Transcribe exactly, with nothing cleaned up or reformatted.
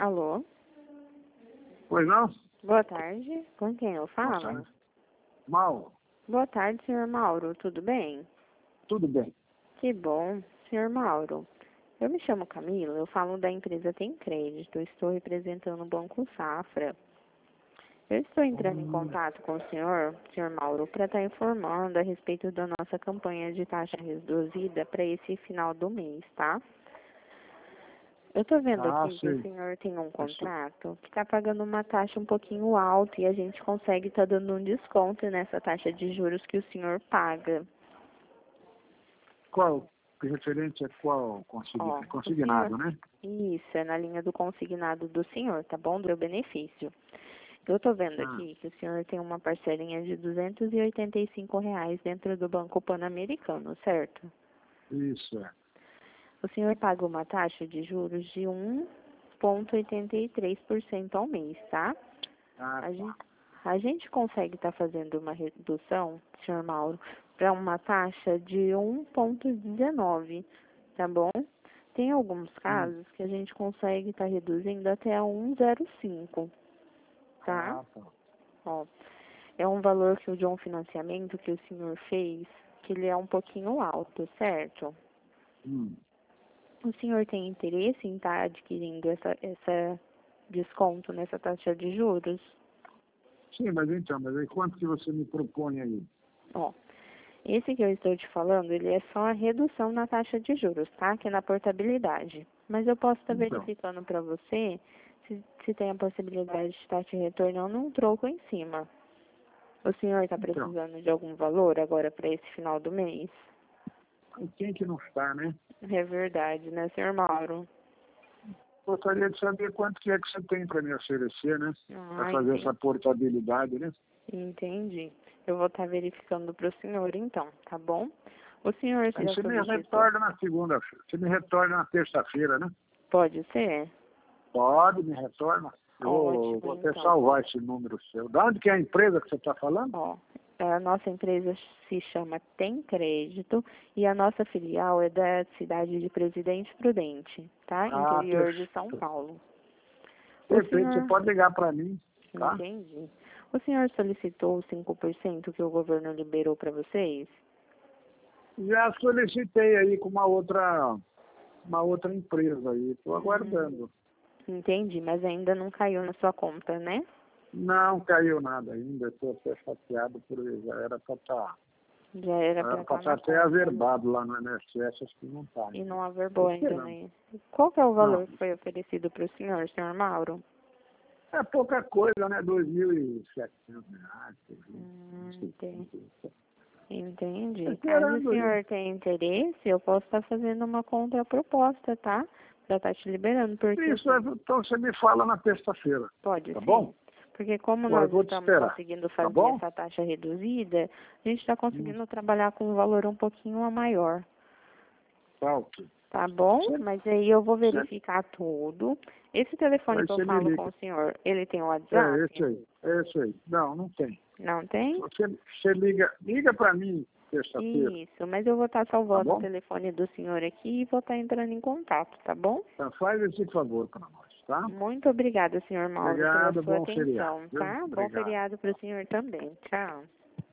Alô? Pois não? Boa tarde. Com quem eu Boa falo? tarde. Mal, Boa tarde, senhor Mauro. Tudo bem? tudo bem. Que bom. Senhor Mauro, eu me chamo Camila, eu falo da empresa Tem Crédito. Eu estou representando o Banco Safra. Eu estou entrando em Hum, contato com o senhor, senhor Mauro, para estar informando a respeito da nossa campanha de taxa reduzida para esse final do mês, tá? Eu estou vendo ah, aqui que o sei. senhor tem um Eu sei. contrato que está pagando uma taxa um pouquinho alta e a gente consegue estar dando um desconto nessa taxa de juros que o senhor paga. Qual? Que referente a qual Ó, consigna- o senhor, consignado, né? isso, é na linha do consignado do senhor, tá bom? Do meu benefício. Eu estou vendo Ah, aqui que o senhor tem uma parcelinha de duzentos e oitenta e cinco reais dentro do Banco Pan-Americano, certo? isso é. O senhor paga uma taxa de juros de um vírgula oitenta e três por cento ao mês, tá? Ah, A gente, tá. a gente consegue estar fazendo uma redução, senhor Mauro, para uma taxa de um vírgula dezenove, tá bom? Tem alguns Hum. casos que a gente consegue estar reduzindo até a um vírgula zero cinco, tá? Ah, tá. Ó, é um valor que o de um financiamento que o senhor fez, que ele é um pouquinho alto, certo? Hum. O senhor tem interesse em estar adquirindo essa, essa desconto nessa taxa de juros? Sim, mas então, mas aí quanto que você me propõe aí? Ó, esse que eu estou te falando, ele é só a redução na taxa de juros, tá? Que é na portabilidade. Mas eu posso estar Então, verificando para você se, se tem a possibilidade de estar te retornando um troco em cima. O senhor está então, precisando de algum valor agora para esse final do mês? e quem que não está, né? É verdade, né, senhor Mauro? Gostaria de saber quanto que é que você tem para me oferecer, né? Para Ah, fazer entendi. essa portabilidade, né? Entendi. Eu vou estar verificando para o senhor, então, tá bom? O senhor Aí já você me solicitou? retorna na segunda-feira. Você me retorna na terça-feira, né? Pode ser? Pode, me retorna. Eu vou, Ótimo, vou até então. salvar esse número seu. Da onde que é a empresa que você está falando? Ó, a nossa empresa se chama Tem Crédito e a nossa filial é da cidade de Presidente Prudente, tá? Ah, Interior de São perfeito. Paulo. O Perfeito, você senhor, pode ligar para mim, tá? entendi. O senhor solicitou os cinco por cento que o governo liberou para vocês? Já solicitei aí com uma outra, uma outra empresa aí. Estou Hum, aguardando. entendi, mas ainda não caiu na sua conta, né? Não caiu nada ainda. Estou até chateado por isso. Já era para estar. Já era Era para para estar estar na até conta. averbado lá no N S S, acho que não está E ainda. não Estou averbou ainda, esperando. né? Qual que é o Não, valor que foi oferecido para o senhor, senhor Mauro? é pouca coisa, né? dois mil e setecentos reais. por aí. Hum, Não sei entendi. quanto é. Tô Entendi. Caso o esperando aí. senhor tenha interesse, eu posso estar fazendo uma contraproposta, tá? Para estar te liberando, porque Isso, é, assim, então você me fala na terça-feira, pode tá ser. bom? Porque como Bom, eu nós vou te estamos esperar, conseguindo tá fazer bom? essa taxa reduzida, a gente está Hum, conseguindo trabalhar com um valor um pouquinho a maior. tá ok. Tá bom? Você, Mas aí eu vou você, verificar tudo. Esse telefone aí que eu você me falo com liga. o senhor, ele tem É, WhatsApp? esse aí, é esse aí. Não, não tem. Não tem? Você, você liga, liga para mim terça-feira, Isso, mas eu vou estar tá salvando o bom? telefone do senhor aqui e vou estar entrando em contato, tá bom? Então faz esse favor para nós, tá? Muito obrigada, senhor Mauro, pela Obrigado, sua bom feriado, atenção, viu? tá? Bom Obrigado. feriado para o senhor também. Tchau.